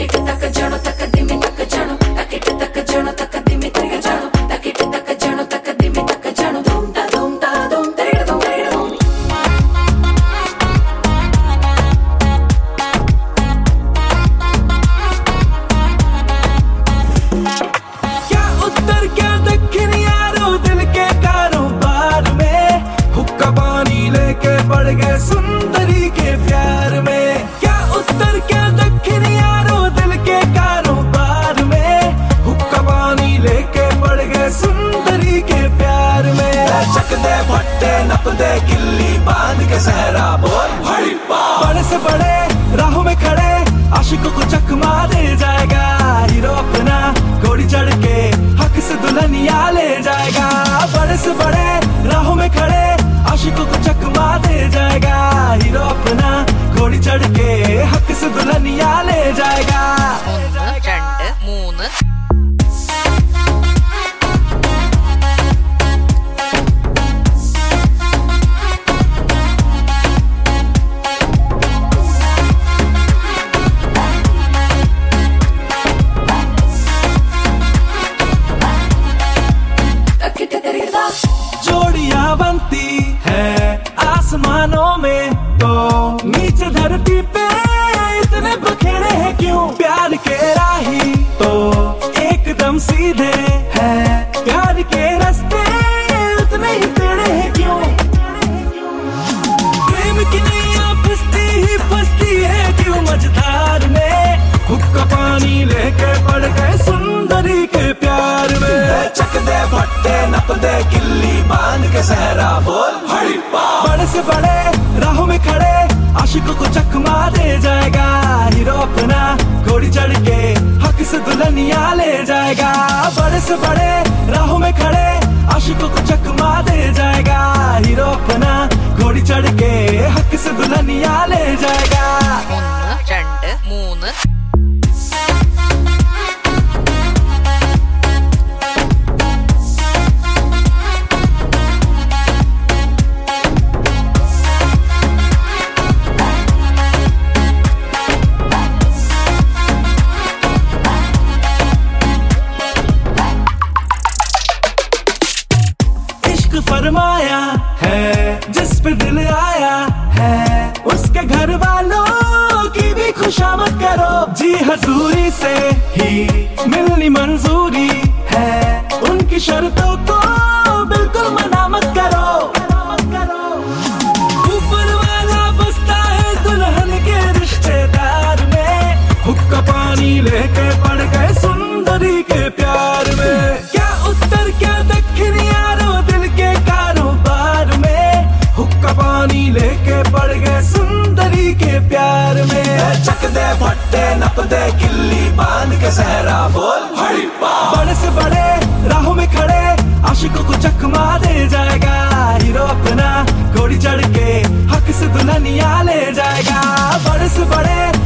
सुंदरी के प्यार में। क्या उत्तर क्या दक्षिण यारो दिल के कारोबार में, हुक्का पानी लेके पड़ गए सुंदरी के प्यार में। चक दे भट्टे नप दे किल्ली बांध के सहरा बोल हड़िप्पा। बड़े से बड़े राहों में खड़े आशिकों को चकमा दे जाएगा हीरो अपना, घोड़ी चढ़ के हक से दुल्हनिया ले जाएगा। बड़े से बड़े राहों में खड़े आशिकों को चकमा दे जाएगा हीरो अपना, घोड़ी चढ़ के हक से दुल्हनिया ले जाएगा। 1 2 3 जोड़ियां बनती है आसमानों में, तो नीचे धरती पे इतने बखेड़े हैं क्यों? प्यार के राही तो एकदम सीधे हैं, प्यार के रास्ते उतने ही टेढ़े हैं क्यों? प्रेम की नैया फंसती ही फंसती है क्यों? मझधार में हुक्का पानी लेके पड़ गए सुंदरी के प्यार में। चक दे भट्टे नप दे किल्ली बांध के सहरा बोल हड़िप्पा। बड़े से बड़े राहों में खड़े आशिकों को चकमा दे जाएगा हीरो अपना, घोड़ी चढ़ के हक से दुल्हनिया ले जाएगा। बड़े से बड़े राहों में खड़े आशिकों को चकमा दे जाएगा हीरो अपना, घोड़ी चढ़ के हक से दुल्हनिया ले जाएगा। 1 2 3 फरमाया है जिस पे दिल आया है, उसके घर वालों की भी खुशामद करो। जी हजूरी से ही मिलनी मंजूरी है, उनकी शर्तों को बिल्कुल मना मत करो। ऊपर वाला बसता है दुल्हन के रिश्तेदार में, हुक्का पानी लेके पड़ गए सुंदरी के प्यार में। क्या उत्तर क्या दक्षिण यारो दिल के कारोबार में, हुक्का पानी लेके पड़ गए सुंदरी के प्यार में। चक दे भट्टे नप दे किल्ली बांध के सहरा बोल हड़िप्पा। बड़े से बड़े राहों में खड़े आशिकों को चकमा दे जाएगा हीरो अपना, घोड़ी चढ़ के हक से दुल्हनिया ले जाएगा। बड़े से बड़े